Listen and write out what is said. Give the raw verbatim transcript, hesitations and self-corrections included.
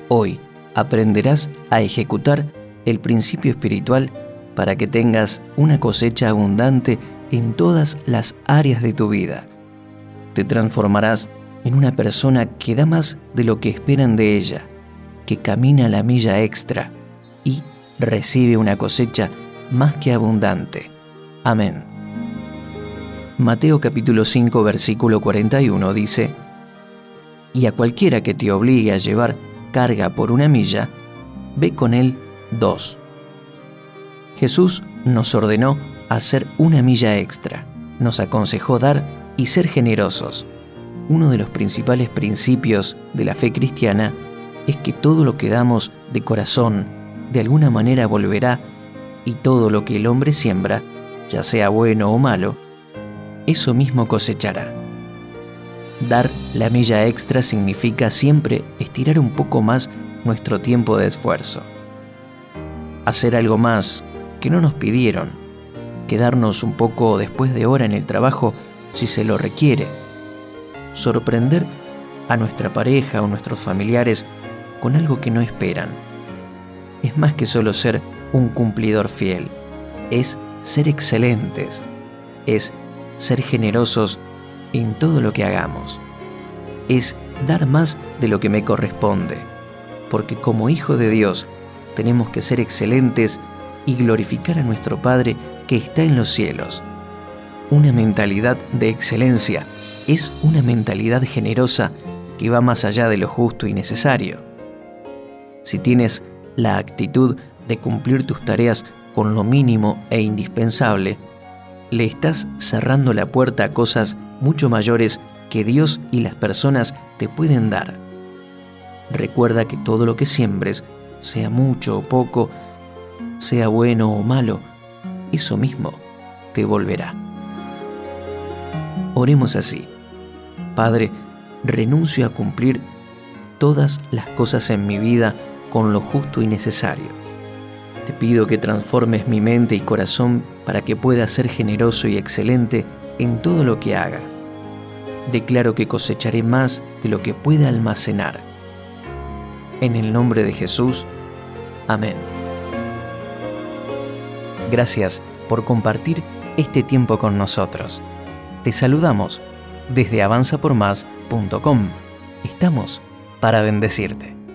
Hoy aprenderás a ejecutar el principio espiritual para que tengas una cosecha abundante en todas las áreas de tu vida. Te transformarás en una persona que da más de lo que esperan de ella, que camina la milla extra y recibe una cosecha más que abundante. Amén. Mateo capítulo cinco, versículo cuarenta y uno dice: «Y a cualquiera que te obligue a llevar carga por una milla, ve con él dos». Jesús nos ordenó hacer una milla extra, nos aconsejó dar y ser generosos. Uno de los principales principios de la fe cristiana es que todo lo que damos de corazón, de alguna manera volverá, y todo lo que el hombre siembra, ya sea bueno o malo, eso mismo cosechará. Dar la milla extra significa siempre estirar un poco más nuestro tiempo de esfuerzo. Hacer algo más que no nos pidieron, quedarnos un poco después de hora en el trabajo si se lo requiere, sorprender a nuestra pareja o nuestros familiares con algo que no esperan. Es más que solo ser un cumplidor fiel, es ser excelentes, es ser generosos en todo lo que hagamos, es dar más de lo que me corresponde, porque como hijo de Dios tenemos que ser excelentes y glorificar a nuestro Padre que está en los cielos. Una mentalidad de excelencia es una mentalidad generosa que va más allá de lo justo y necesario. Si tienes la actitud de cumplir tus tareas con lo mínimo e indispensable, le estás cerrando la puerta a cosas mucho mayores que Dios y las personas te pueden dar. Recuerda que todo lo que siembres, sea mucho o poco, sea bueno o malo, eso mismo te volverá. Oremos así: Padre, renuncio a cumplir todas las cosas en mi vida con lo justo y necesario. Te pido que transformes mi mente y corazón para que pueda ser generoso y excelente en todo lo que haga. Declaro que cosecharé más de lo que pueda almacenar. En el nombre de Jesús. Amén. Gracias por compartir este tiempo con nosotros. Te saludamos desde avanza por más punto com. Estamos para bendecirte.